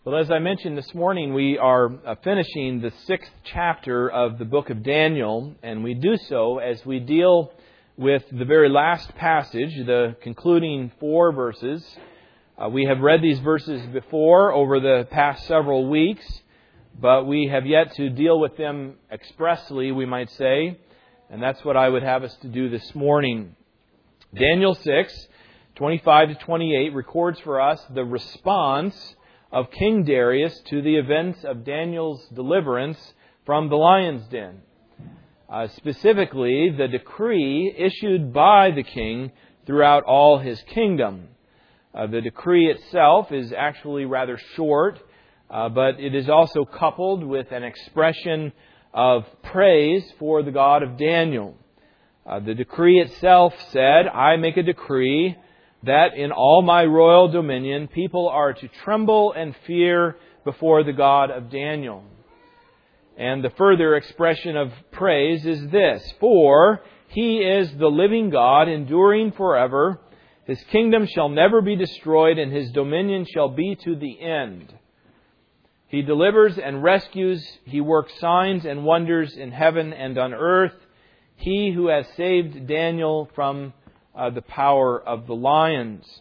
Well, as I mentioned this morning, we are finishing the 6th chapter of the book of Daniel, and we do so as we deal with the very last passage, the concluding 4 verses. We have read these verses before over the past several weeks, but we have yet to deal with them expressly, we might say, and that's what I would have us to do this morning. Daniel 6, 25 to 28 records for us the response of King Darius to the events of Daniel's deliverance from the lion's den. Specifically, the decree issued by the king throughout all his kingdom. The decree itself is actually rather short, but it is also coupled with an expression of praise for the God of Daniel. The decree itself said, "I make a decree that in all my royal dominion people are to tremble and fear before the God of Daniel." And the further expression of praise is this: "For He is the living God, enduring forever. His kingdom shall never be destroyed, and His dominion shall be to the end. He delivers and rescues. He works signs and wonders in heaven and on earth. He who has saved Daniel from the power of the lions."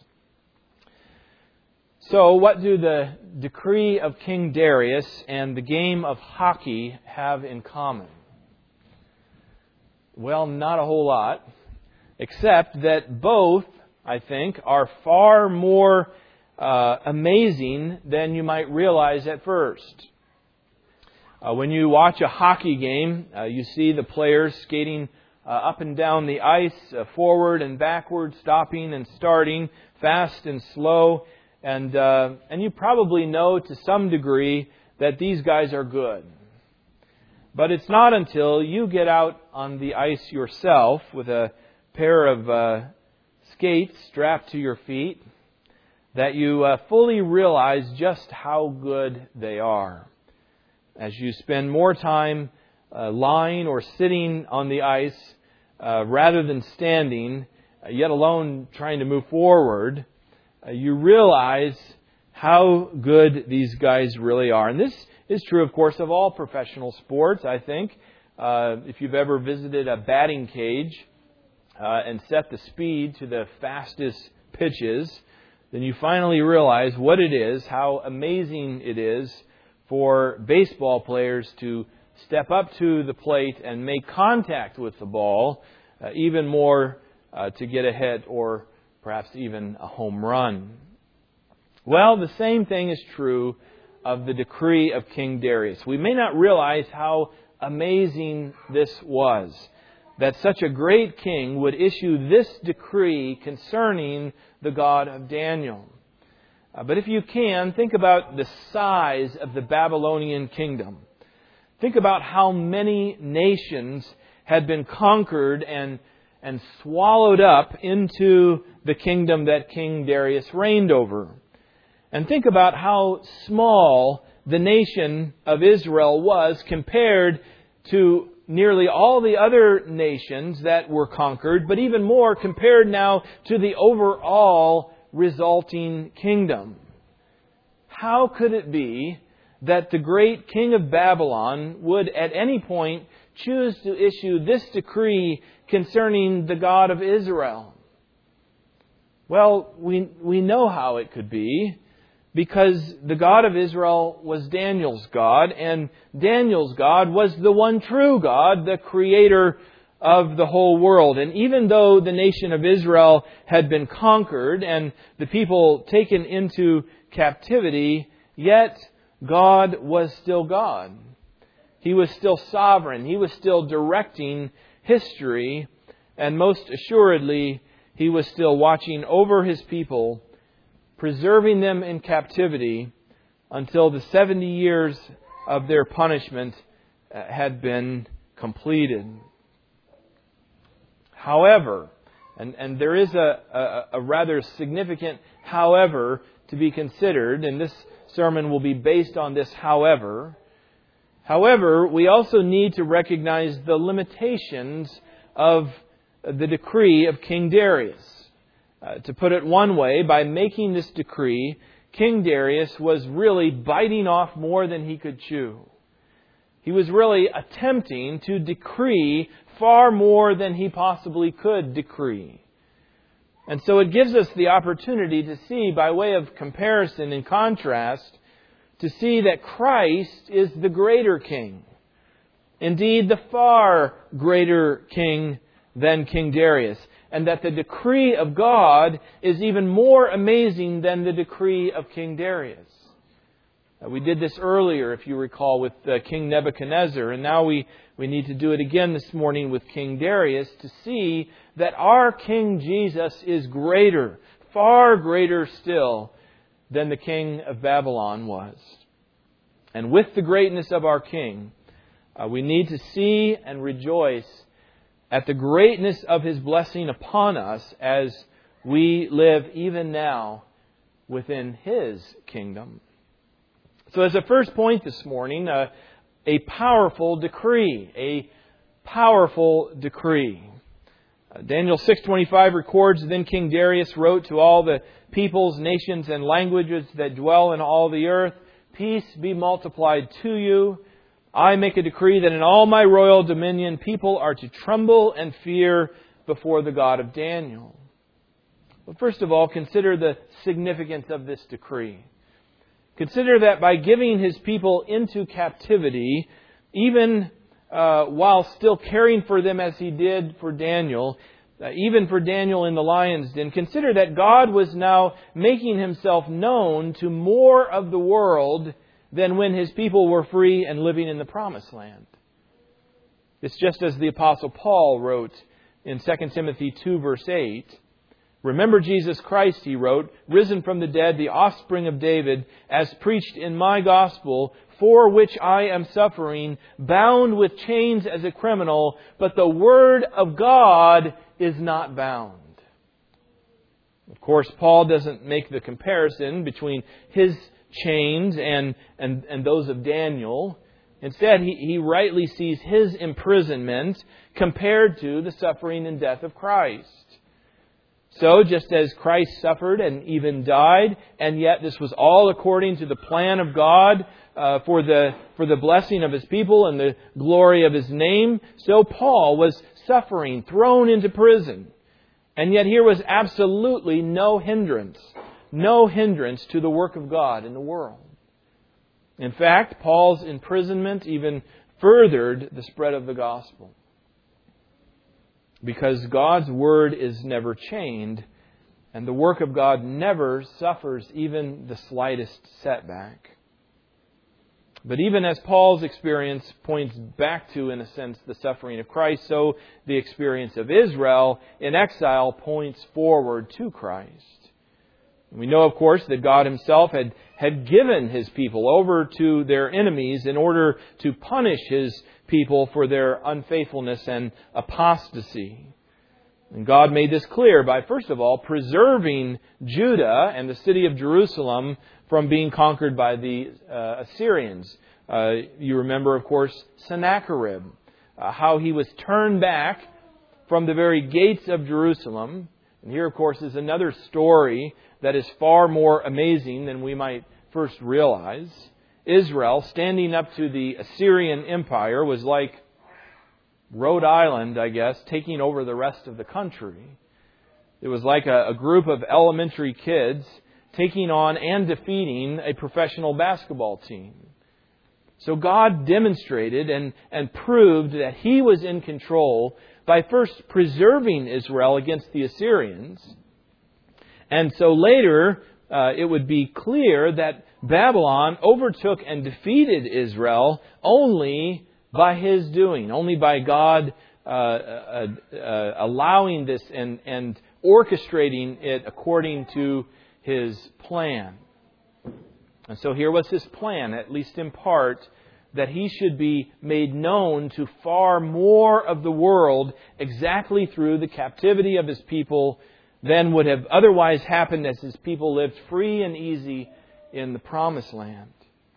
So, what do the decree of King Darius and the game of hockey have in common? Well, not a whole lot, except that both, I think, are far more amazing than you might realize at first. When you watch a hockey game, you see the players skating up and down the ice, forward and backward, stopping and starting, fast and slow. And you probably know to some degree that these guys are good. But it's not until you get out on the ice yourself with a pair of skates strapped to your feet that you fully realize just how good they are. As you spend more time lying or sitting on the ice rather than standing, yet alone trying to move forward, you realize how good these guys really are. And this is true, of course, of all professional sports, I think. If you've ever visited a batting cage and set the speed to the fastest pitches, then you finally realize what it is, how amazing it is for baseball players to step up to the plate and make contact with the ball, even more to get a hit or perhaps even a home run. Well, the same thing is true of the decree of King Darius. We may not realize how amazing this was, that such a great king would issue this decree concerning the God of Daniel. But if you can, think about the size of the Babylonian kingdom. Think about how many nations had been conquered and swallowed up into the kingdom that King Darius reigned over. And think about how small the nation of Israel was compared to nearly all the other nations that were conquered, but even more compared now to the overall resulting kingdom. How could it be that the great king of Babylon would at any point choose to issue this decree concerning the God of Israel? Well, we know how it could be, because the God of Israel was Daniel's God, and Daniel's God was the one true God, the creator of the whole world. And even though the nation of Israel had been conquered and the people taken into captivity, yet God was still God. He was still sovereign. He was still directing history, and most assuredly, He was still watching over His people, preserving them in captivity until the 70 years of their punishment had been completed. However, and there is a rather significant however to be considered, and this sermon will be based on this however. However, we also need to recognize the limitations of the decree of King Darius. To put it one way, by making this decree, King Darius was really biting off more than he could chew. He was really attempting to decree far more than he possibly could decree. And so it gives us the opportunity to see, by way of comparison and contrast, to see that Christ is the greater king. Indeed, the far greater king than King Darius. And that the decree of God is even more amazing than the decree of King Darius. We did this earlier, if you recall, with King Nebuchadnezzar. And now we need to do it again this morning with King Darius to see that our King Jesus is greater, far greater still than the king of Babylon was. And with the greatness of our King, we need to see and rejoice at the greatness of His blessing upon us as we live even now within His kingdom. So as a first point this morning, a powerful decree. A powerful decree. Daniel 6:25 records, "Then King Darius wrote to all the peoples, nations, and languages that dwell in all the earth, Peace be multiplied to you. I make a decree that in all my royal dominion people are to tremble and fear before the God of Daniel." Well, first of all, consider the significance of this decree. Consider that by giving His people into captivity, even while still caring for them as He did for Daniel, even for Daniel in the lion's den, consider that God was now making Himself known to more of the world than when His people were free and living in the Promised Land. It's just as the Apostle Paul wrote in 2 Timothy 2 verse 8, "Remember Jesus Christ," he wrote, "risen from the dead, the offspring of David, as preached in my gospel, for which I am suffering, bound with chains as a criminal, but the word of God is not bound." Of course, Paul doesn't make the comparison between his chains and those of Daniel. Instead, he rightly sees his imprisonment compared to the suffering and death of Christ. So, just as Christ suffered and even died, and yet this was all according to the plan of God for the blessing of His people and the glory of His name, so Paul was suffering, thrown into prison. And yet here was absolutely no hindrance to the work of God in the world. In fact, Paul's imprisonment even furthered the spread of the gospel. Because God's Word is never chained, and the work of God never suffers even the slightest setback. But even as Paul's experience points back to, in a sense, the suffering of Christ, so the experience of Israel in exile points forward to Christ. We know, of course, that God Himself had given His people over to their enemies in order to punish His people for their unfaithfulness and apostasy. And God made this clear by, first of all, preserving Judah and the city of Jerusalem from being conquered by the Assyrians. You remember, of course, Sennacherib, how he was turned back from the very gates of Jerusalem. And here, of course, is another story that is far more amazing than we might first realize. Israel, standing up to the Assyrian Empire, was like Rhode Island, I guess, taking over the rest of the country. It was like a group of elementary kids taking on and defeating a professional basketball team. So God demonstrated and proved that He was in control by first preserving Israel against the Assyrians. And so later, it would be clear that Babylon overtook and defeated Israel only by His doing, only by God allowing this and orchestrating it according to His plan. And so here was His plan, at least in part, that He should be made known to far more of the world exactly through the captivity of His people than would have otherwise happened as His people lived free and easy in the Promised Land.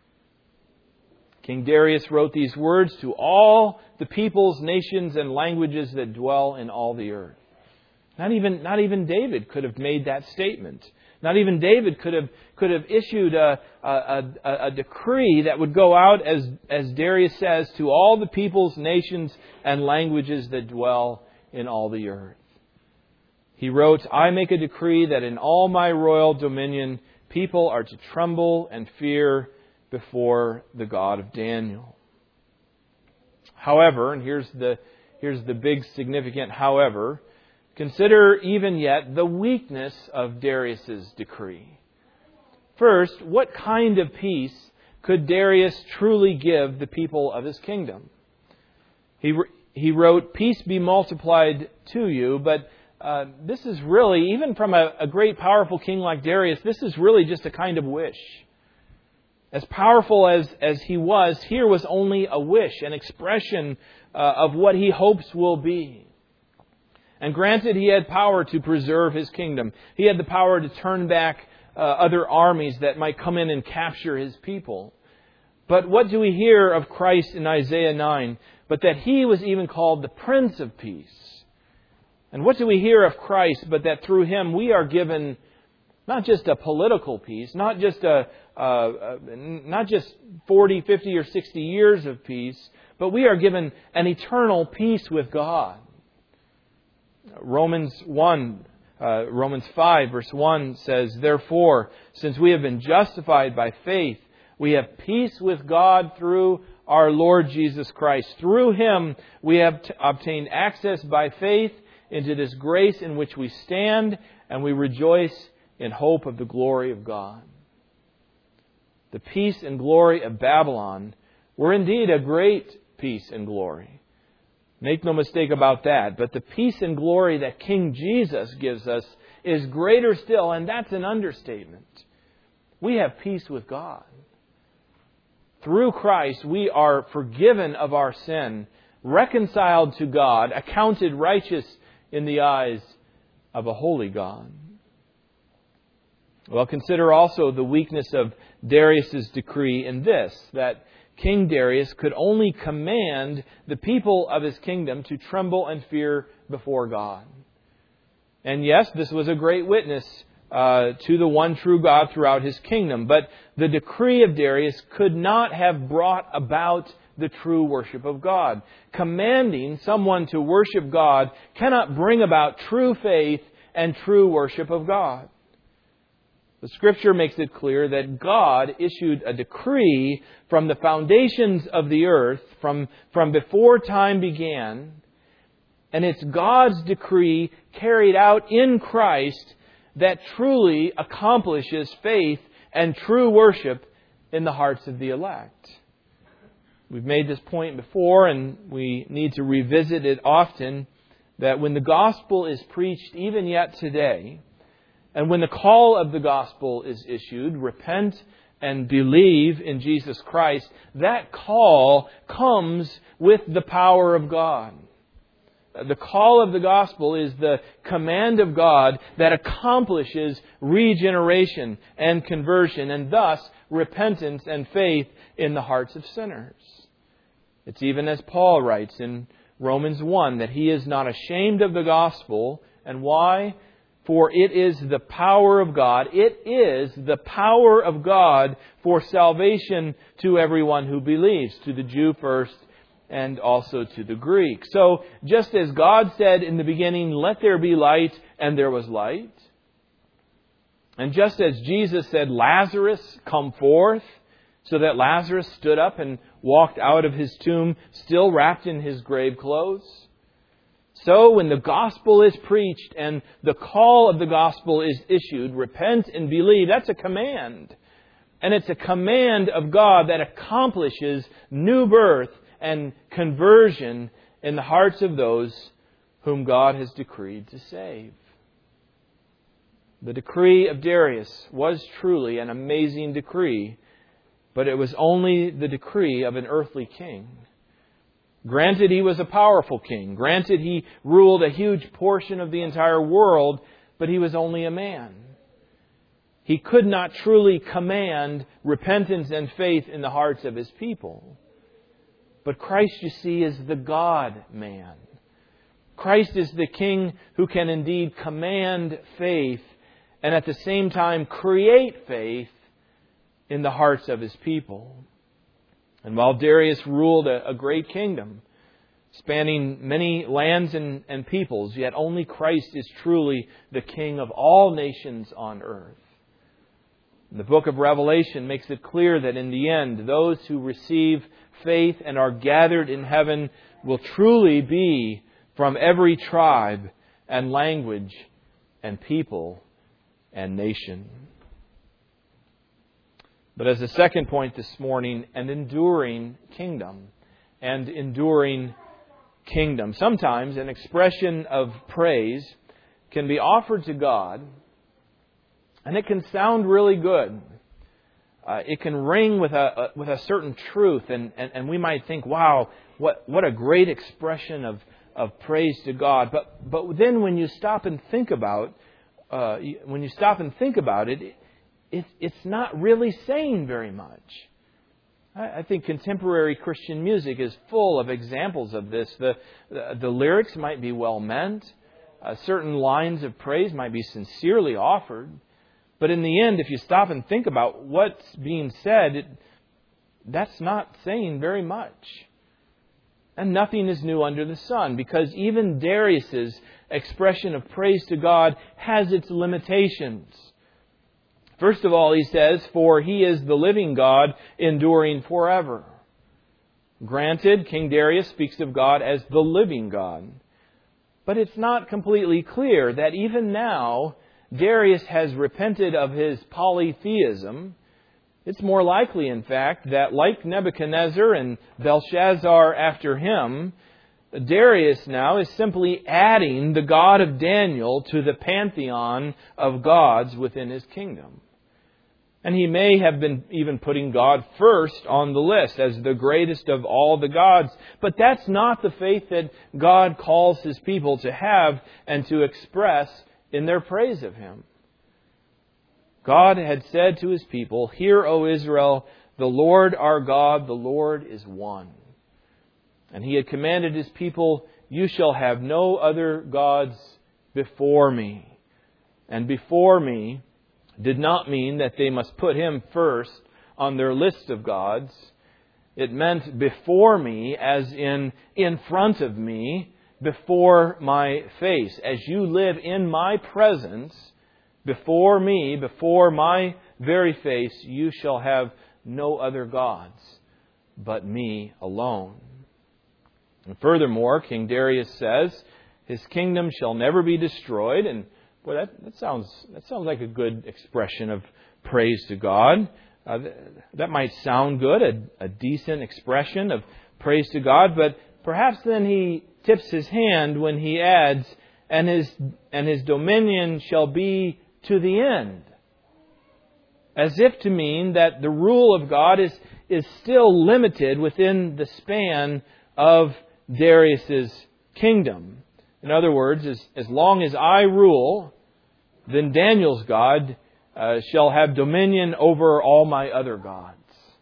King Darius wrote these words to all the peoples, nations, and languages that dwell in all the earth. Not even David could have made that statement. Not even David could have issued a decree that would go out, as Darius says, to all the peoples, nations, and languages that dwell in all the earth. He wrote, "I make a decree that in all my royal dominion people are to tremble and fear before the God of Daniel." However, and here's the big significant however, consider even yet the weakness of Darius' decree. First, what kind of peace could Darius truly give the people of his kingdom? He wrote, "Peace be multiplied to you," but this is really, even from a great powerful king like Darius, this is really just a kind of wish. As powerful as he was, here was only a wish, an expression of what he hopes will be. And granted, he had power to preserve his kingdom. He had the power to turn back other armies that might come in and capture his people. But what do we hear of Christ in Isaiah 9? But that He was even called the Prince of Peace. And what do we hear of Christ but that through Him we are given not just a political peace, not just 40, 50, or 60 years of peace, but we are given an eternal peace with God. Romans 5 verse 1 says, "Therefore, since we have been justified by faith, we have peace with God through our Lord Jesus Christ. Through Him we have obtained access by faith into this grace in which we stand, and we rejoice in hope of the glory of God." The peace and glory of Babylon were indeed a great peace and glory. Make no mistake about that. But the peace and glory that King Jesus gives us is greater still, and that's an understatement. We have peace with God. Through Christ, we are forgiven of our sin, reconciled to God, accounted righteous in the eyes of a holy God. Well, consider also the weakness of Darius' decree in this, that King Darius could only command the people of his kingdom to tremble and fear before God. And yes, this was a great witness to the one true God throughout his kingdom. But the decree of Darius could not have brought about the true worship of God. Commanding someone to worship God cannot bring about true faith and true worship of God. The Scripture makes it clear that God issued a decree from the foundations of the earth, from before time began, and it's God's decree carried out in Christ that truly accomplishes faith and true worship in the hearts of the elect. We've made this point before, and we need to revisit it often, that when the gospel is preached even yet today, and when the call of the gospel is issued, repent and believe in Jesus Christ, that call comes with the power of God. The call of the gospel is the command of God that accomplishes regeneration and conversion, and thus repentance and faith in the hearts of sinners. It's even as Paul writes in Romans 1 that he is not ashamed of the gospel. And why? For it is the power of God. It is the power of God for salvation to everyone who believes, to the Jew first and also to the Greek. So just as God said in the beginning, "Let there be light," and there was light. And just as Jesus said, "Lazarus, come forth," so that Lazarus stood up and walked out of his tomb, still wrapped in his grave clothes. So when the gospel is preached and the call of the gospel is issued, repent and believe, that's a command. And it's a command of God that accomplishes new birth and conversion in the hearts of those whom God has decreed to save. The decree of Darius was truly an amazing decree, but it was only the decree of an earthly king. Granted, he was a powerful king. Granted, he ruled a huge portion of the entire world, but he was only a man. He could not truly command repentance and faith in the hearts of his people. But Christ, you see, is the God-man. Christ is the King who can indeed command faith and at the same time create faith in the hearts of his people. And while Darius ruled a great kingdom, spanning many lands and peoples, yet only Christ is truly the King of all nations on earth. The book of Revelation makes it clear that in the end, those who receive faith and are gathered in heaven will truly be from every tribe and language and people and nation. But as a second point this morning, an enduring kingdom. And enduring kingdom. Sometimes an expression of praise can be offered to God, and it can sound really good. It can ring with a certain truth, and we might think, "Wow, what a great expression of praise to God." But then when you stop and think about it, it's not really saying very much. I think contemporary Christian music is full of examples of this. The lyrics might be well meant. Certain lines of praise might be sincerely offered. But in the end, if you stop and think about what's being said, that's not saying very much. And nothing is new under the sun, because even Darius's expression of praise to God has its limitations. First of all, he says, "For he is the living God, enduring forever." Granted, King Darius speaks of God as the living God. But it's not completely clear that even now, Darius has repented of his polytheism. It's more likely, in fact, that like Nebuchadnezzar and Belshazzar after him, Darius now is simply adding the God of Daniel to the pantheon of gods within his kingdom. And he may have been even putting God first on the list as the greatest of all the gods. But that's not the faith that God calls His people to have and to express in their praise of Him. God had said to His people, "Hear, O Israel, the Lord our God, the Lord is one." And He had commanded His people, "You shall have no other gods before me." And before me did not mean that they must put Him first on their list of gods. It meant before me, as in front of me, before my face. As you live in my presence, before me, before my very face, you shall have no other gods but me alone. And furthermore, King Darius says, his kingdom shall never be destroyed. And boy, that sounds like a good expression of praise to God. That might sound good, a decent expression of praise to God. But perhaps then he tips his hand when he adds, and his dominion shall be to the end. As if to mean that the rule of God is still limited within the span of Darius's kingdom. In other words, as long as I rule, then Daniel's God shall have dominion over all my other gods.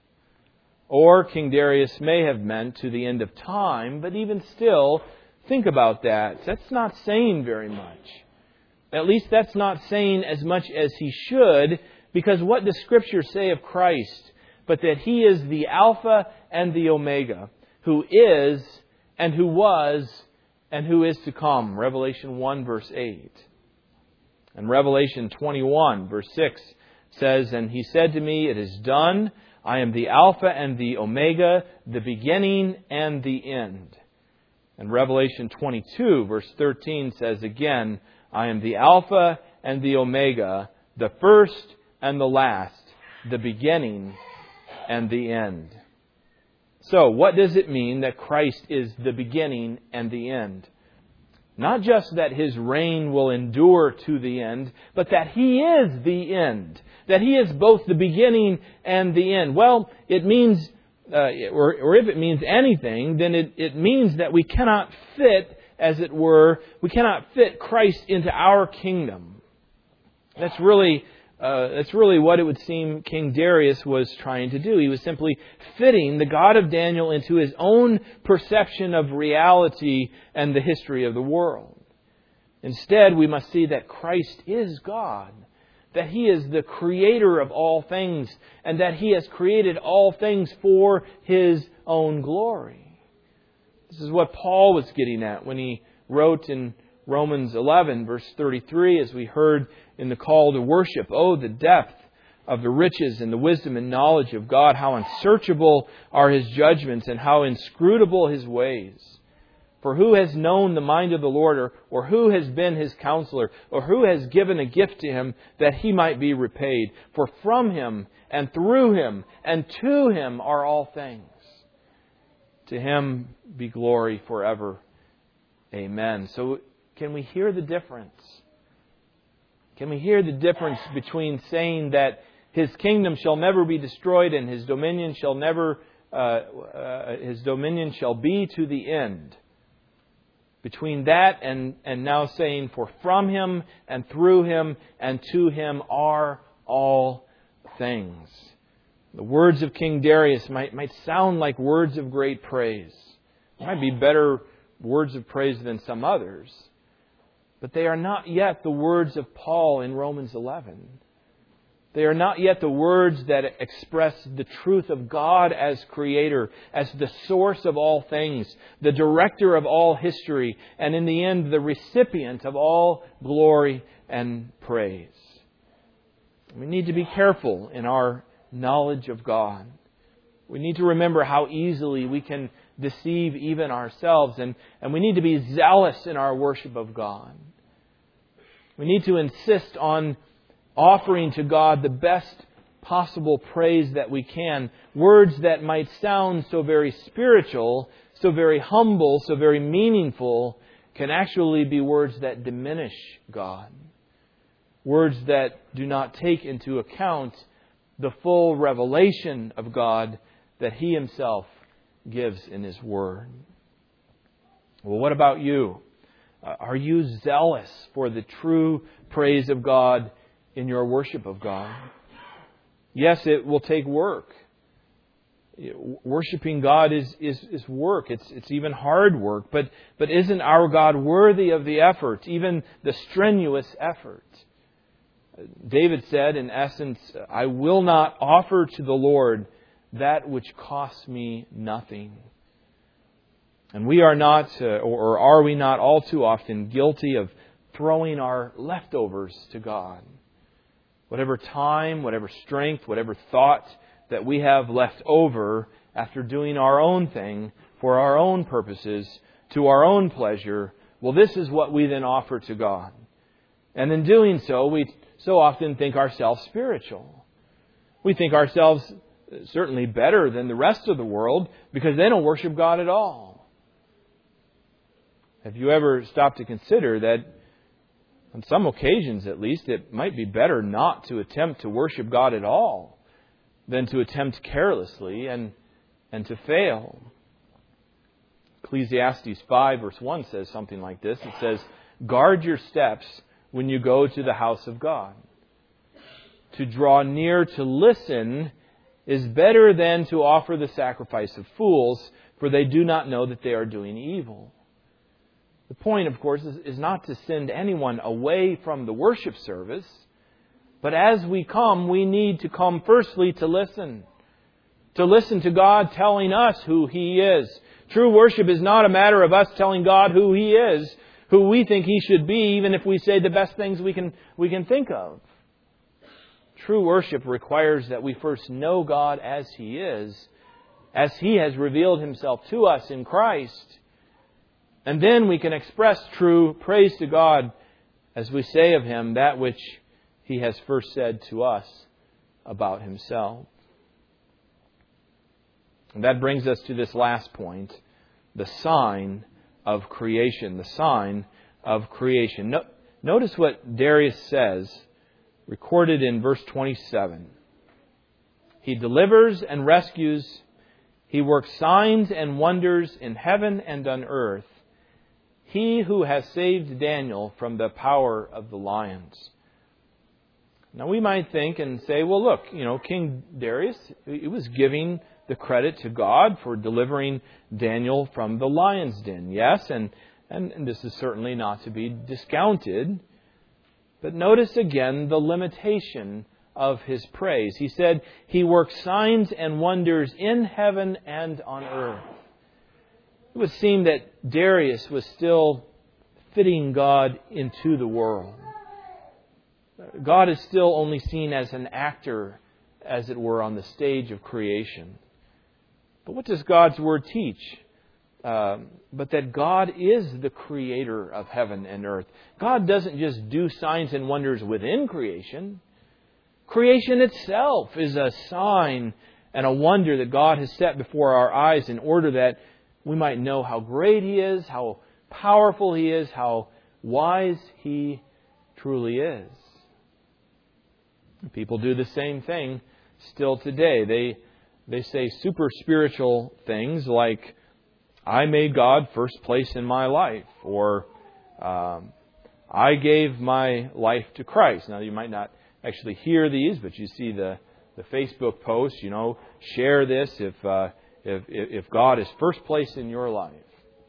Or King Darius may have meant to the end of time, but even still, think about that. That's not saying very much. At least that's not saying as much as he should, because what does Scripture say of Christ? But that He is the Alpha and the Omega, who is and who was and who is to come. Revelation 1 verse 8. And Revelation 21 verse 6 says, "And He said to me, it is done. I am the Alpha and the Omega, the beginning and the end." And Revelation 22 verse 13 says again, "I am the Alpha and the Omega, the first and the last, the beginning and the end." So, what does it mean that Christ is the beginning and the end? Not just that His reign will endure to the end, but that He is the end. That He is both the beginning and the end. Well, it means, or if it means anything, then it means that we cannot fit, as it were, we cannot fit Christ into our kingdom. That's really what it would seem King Darius was trying to do. He was simply fitting the God of Daniel into his own perception of reality and the history of the world. Instead, we must see that Christ is God, that He is the creator of all things and that He has created all things for His own glory. This is what Paul was getting at when he wrote in Romans 11, verse 33, as we heard in the call to worship, "Oh, the depth of the riches and the wisdom and knowledge of God, how unsearchable are His judgments and how inscrutable His ways. For who has known the mind of the Lord, or who has been His counselor, or who has given a gift to Him that He might be repaid? For from Him and through Him and to Him are all things. To Him be glory forever. Amen." So can we hear the difference? Can we hear the difference between saying that His kingdom shall never be destroyed and His dominion shall be to the end? Between that and now saying, "For from Him and through Him and to Him are all things." The words of King Darius might sound like words of great praise. It might be better words of praise than some others. But they are not yet the words of Paul in Romans 11. They are not yet the words that express the truth of God as Creator, as the source of all things, the director of all history, and in the end, the recipient of all glory and praise. We need to be careful in our knowledge of God. We need to remember how easily we can deceive even ourselves, and we need to be zealous in our worship of God. We need to insist on offering to God the best possible praise that we can. Words that might sound so very spiritual, so very humble, so very meaningful, can actually be words that diminish God. Words that do not take into account the full revelation of God that He Himself gives in His Word. Well, what about you? Are you zealous for the true praise of God in your worship of God? Yes, it will take work. Worshipping God is work. It's even hard work. But isn't our God worthy of the effort, even the strenuous effort? David said, in essence, "I will not offer to the Lord that which costs me nothing." And we are not, or are we not all too often guilty of throwing our leftovers to God? Whatever time, whatever strength, whatever thought that we have left over after doing our own thing for our own purposes, to our own pleasure, well, this is what we then offer to God. And in doing so, we so often think ourselves spiritual. We think ourselves certainly better than the rest of the world because they don't worship God at all. Have you ever stopped to consider that on some occasions at least it might be better not to attempt to worship God at all than to attempt carelessly and to fail? Ecclesiastes 5 verse 1 says something like this. It says, "Guard your steps when you go to the house of God. To draw near to listen is better than to offer the sacrifice of fools, for they do not know that they are doing evil." The point, of course, is not to send anyone away from the worship service, but as we come, we need to come firstly to listen. To listen to God telling us who He is. True worship is not a matter of us telling God who He is, who we think He should be, even if we say the best things we can think of. True worship requires that we first know God as He is, as He has revealed Himself to us in Christ. And then we can express true praise to God as we say of Him that which He has first said to us about Himself. And that brings us to this last point, the sign of creation. The sign of creation. Notice what Darius says, recorded in verse 27. He delivers and rescues. He works signs and wonders in heaven and on earth. He who has saved Daniel from the power of the lions. Now we might think and say, well, look, King Darius, he was giving the credit to God for delivering Daniel from the lion's den. Yes, and this is certainly not to be discounted. But notice again the limitation of His praise. He said, He works signs and wonders in heaven and on earth. It would seem that Darius was still fitting God into the world. God is still only seen as an actor, as it were, on the stage of creation. But what does God's Word teach? But that God is the creator of heaven and earth. God doesn't just do signs and wonders within creation. Creation itself is a sign and a wonder that God has set before our eyes in order that we might know how great He is, how powerful He is, how wise He truly is. People do the same thing still today. They say super spiritual things like, I made God first place in my life, or I gave my life to Christ. Now, you might not actually hear these, but you see the Facebook posts, share this if God is first place in your life.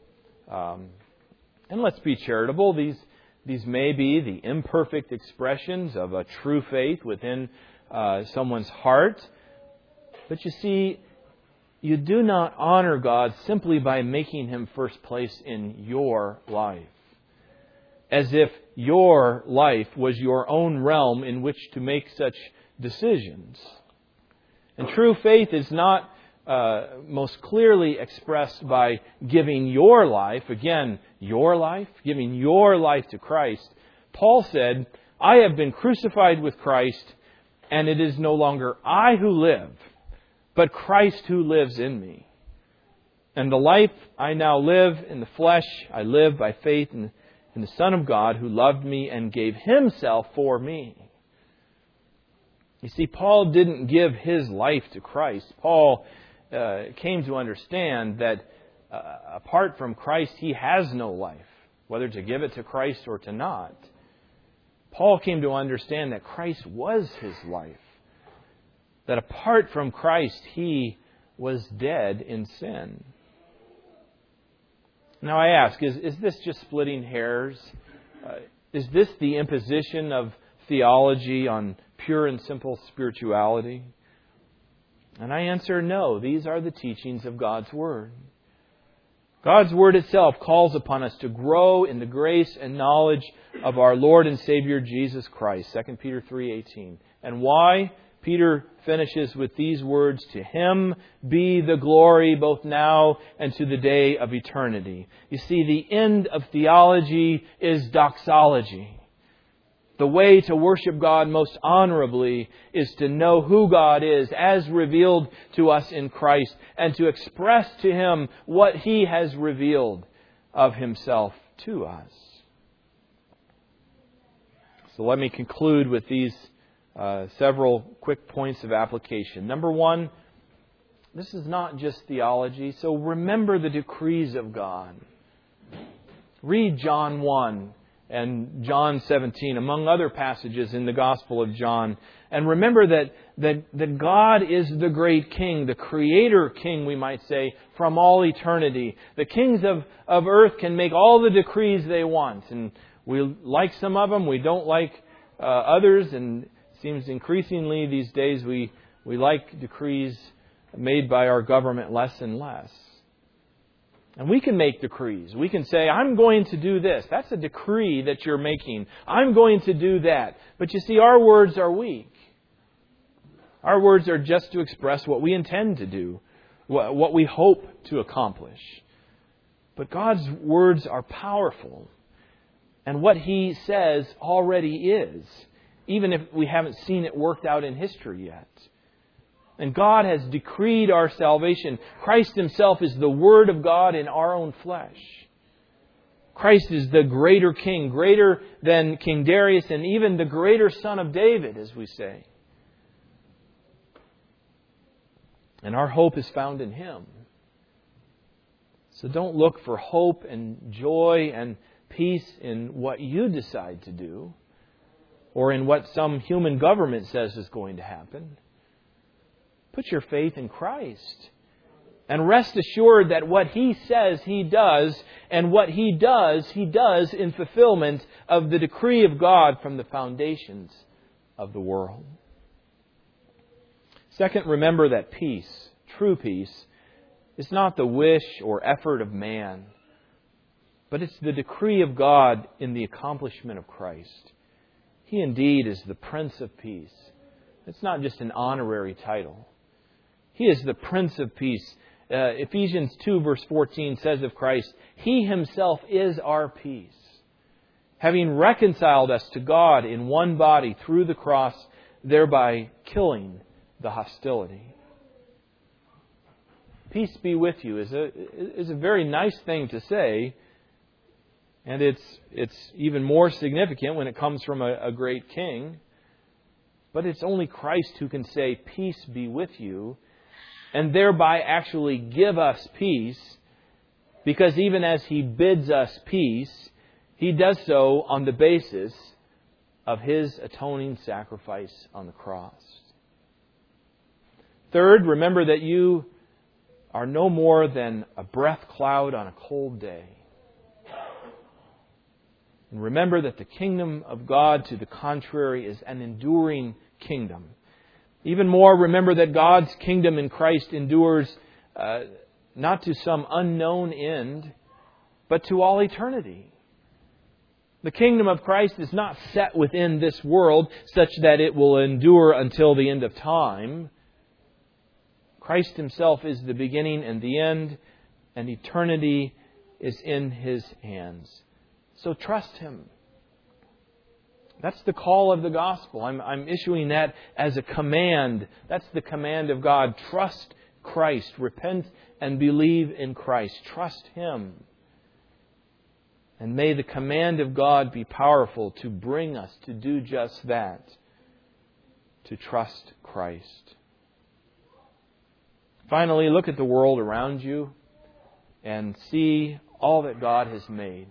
And let's be charitable. These may be the imperfect expressions of a true faith within someone's heart. But you see, you do not honor God simply by making Him first place in your life. As if your life was your own realm in which to make such decisions. And true faith is not most clearly expressed by giving your life, again, your life, giving your life to Christ. Paul said, I have been crucified with Christ, and it is no longer I who live, but Christ who lives in me. And the life I now live in the flesh, I live by faith in the Son of God who loved me and gave Himself for me. You see, Paul didn't give his life to Christ. Paul came to understand that apart from Christ, he has no life, whether to give it to Christ or to not. Paul came to understand that Christ was his life. That apart from Christ, he was dead in sin. Now I ask, is this just splitting hairs? Is this the imposition of theology on pure and simple spirituality? And I answer no. These are the teachings of God's Word. God's Word itself calls upon us to grow in the grace and knowledge of our Lord and Savior Jesus Christ. 2 Peter 3:18. And why? Peter finishes with these words, to Him be the glory both now and to the day of eternity. You see, the end of theology is doxology. The way to worship God most honorably is to know who God is as revealed to us in Christ and to express to Him what He has revealed of Himself to us. So let me conclude with these several quick points of application. Number one, this is not just theology, so remember the decrees of God. Read John 1 and John 17, among other passages in the Gospel of John. And remember that God is the great King, the Creator King, we might say, from all eternity. The kings of earth can make all the decrees they want. And we like some of them, we don't like others, and it seems increasingly these days we like decrees made by our government less and less. And we can make decrees. We can say, I'm going to do this. That's a decree that you're making. I'm going to do that. But you see, our words are weak. Our words are just to express what we intend to do, what we hope to accomplish. But God's words are powerful. And what He says already is, even if we haven't seen it worked out in history yet. And God has decreed our salvation. Christ Himself is the Word of God in our own flesh. Christ is the greater King, greater than King Darius, and even the greater Son of David, as we say. And our hope is found in Him. So don't look for hope and joy and peace in what you decide to do, or in what some human government says is going to happen. Put your faith in Christ. And rest assured that what He says He does, and what He does in fulfillment of the decree of God from the foundations of the world. Second, remember that peace, true peace, is not the wish or effort of man, but it's the decree of God in the accomplishment of Christ. He indeed is the Prince of Peace. It's not just an honorary title. He is the Prince of Peace. Ephesians 2 verse 14 says of Christ, He Himself is our peace, having reconciled us to God in one body through the cross, thereby killing the hostility. Peace be with you is a very nice thing to say, and it's even more significant when it comes from a great king. But it's only Christ who can say, peace be with you, and thereby actually give us peace, because even as He bids us peace, He does so on the basis of His atoning sacrifice on the cross. Third, remember that you are no more than a breath cloud on a cold day. And remember that the kingdom of God, to the contrary, is an enduring kingdom. Even more, remember that God's kingdom in Christ endures not to some unknown end, but to all eternity. The kingdom of Christ is not set within this world such that it will endure until the end of time. Christ Himself is the beginning and the end, and eternity is in His hands. So trust Him. That's the call of the gospel. I'm issuing that as a command. That's the command of God. Trust Christ. Repent and believe in Christ. Trust Him. And may the command of God be powerful to bring us to do just that. To trust Christ. Finally, look at the world around you and see all that God has made.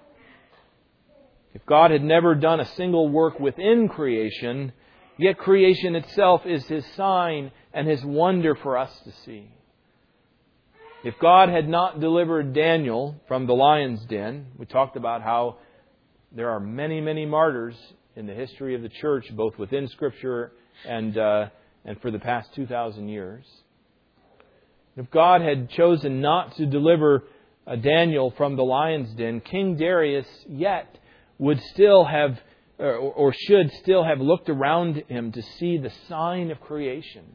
If God had never done a single work within creation, yet creation itself is His sign and His wonder for us to see. If God had not delivered Daniel from the lion's den, we talked about how there are many, many martyrs in the history of the church, both within Scripture and for the past 2,000 years. If God had chosen not to deliver Daniel from the lion's den, King Darius yet would still have, or should still have looked around him to see the sign of creation.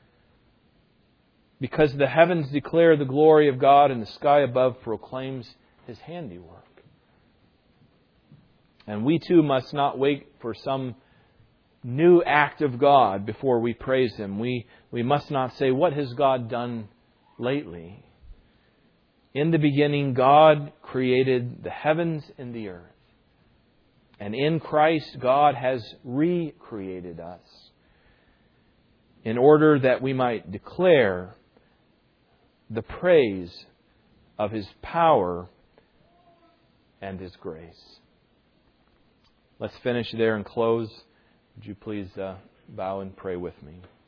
Because the heavens declare the glory of God and the sky above proclaims His handiwork. And we too must not wait for some new act of God before we praise Him. We must not say, what has God done lately? In the beginning, God created the heavens and the earth. And in Christ, God has recreated us in order that we might declare the praise of His power and His grace. Let's finish there and close. Would you please bow and pray with me?